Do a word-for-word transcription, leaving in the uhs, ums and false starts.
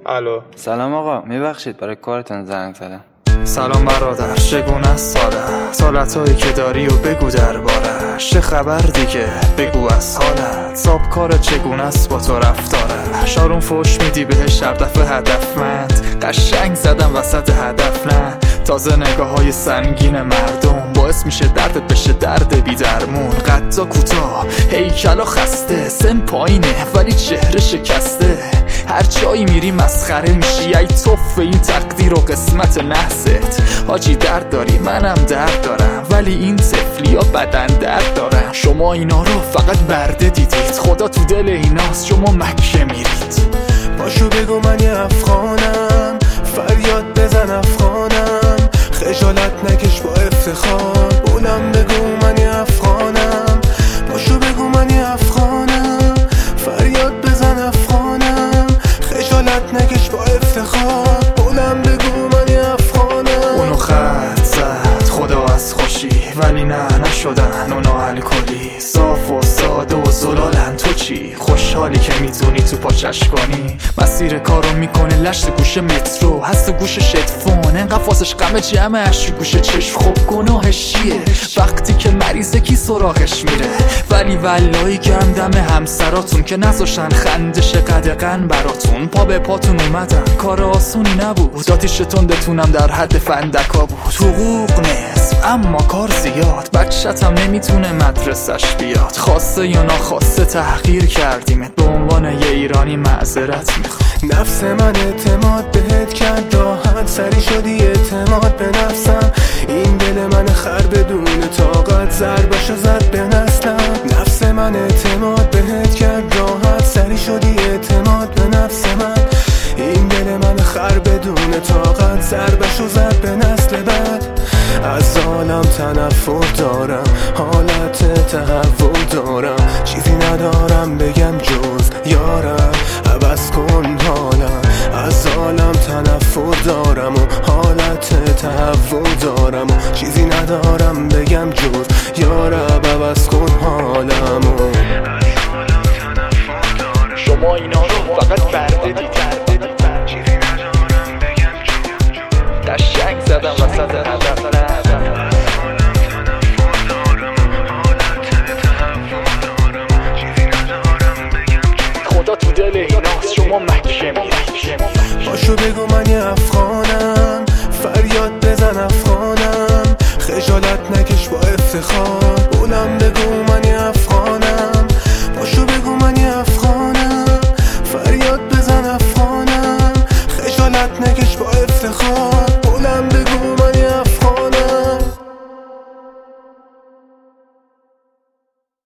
الو. سلام آقا، میبخشید برای کارتون زنگ زدم. سلام برادر، چگونه است ساده سالتایی که داری و بگو دربارش. چه خبر دیگه بگو از حالت، صاحب کارت چگونه است با تو رفتاره. شارون فوش میدی بهش هر دفعه هدفمند، قشنگ زدم وسط هدف نه. تازه نگاه های سنگین مردم باعث میشه دردت بشه درد بی درمون. قدا کوتاه، هیکلا خسته، سن پایینه ولی چهره شکسته. هر جایی میری مسخره میشی، ای توف این تقدیر و قسمت نحست. حاجی درد داری منم درد دارم، ولی این طفلی ها بدن درد دارن. شما اینا رو فقط برده دیدید، خدا تو دل ایناست شما مکه میرید. باشو بگو من یه افغانم، فریاد بزن افغانم. خجالت نکش با افتخار، بولم بگو من یه افغانم. باشو بگو من یه افغانم، فریاد بزن افغانم. خجالت نکش با افتخار، بولم بگو من یه افغانم. اونو خط زد خدا از خوشی، ولی نه نشدن اونو الکلی. صاف و ساده و زلالن، تو چی؟ خوشحالی که میتونی تو پاچش کنی. مسیر کارو میکنه لشت گوش مترو، هست گوش شدفون، انقدر فاسش غم جمعش گوش چشم. خب گناهش چیه وقتی که مریضه کی سراغش میره؟ ولی ولایی گم دم همسراتون که نذاشتن خندش قدغن براتون. پا به پاتون اومدن، کار آسونی نبود. آتیش تندتونم در حد فندکا بود. حقوق نصف اما کار زیاد، بچه‌تم نمیتونه مدرسش بیاد. خواسته یا ناخواسته تحقیر کردیمت، به عنوان یه ایرانی معذرت میخوام. نفس من اعتماد بهت کرد راحت، سری شدی اعتماد به نفسم. این دل من خر بدون طاقت، ضربشو زد به نسلم. نفس من اعتماد بهت کرد راحت، سری شدی اعتماد به نفس من. این دل من خر بدون طاقت، ضربشو زد به نسل بعد. از عالم تنفر دارم، حالت تهوع دارم. چیزی ندارم بگم جز یارم، عوض کن حالم. از عالم تنفر دارم و حالت تهوع دارم. و چیزی ندارم بگم جز یارم، عوض کن حالم. شما اینا رو فقط برده دیدید، چیزی ندارم بگم جز قشنگ زدم وسط هدف نه. خدا تو دل ایناست شما مکه میرید. باشو بگو من یه افغانم، فریاد بزن افغانم. خجالت نکش با افتخار، بولم بگو من یه افغانم. باشو بگو من یه افغانم، فریاد بزن افغانم. خجالت نکش با افتخار.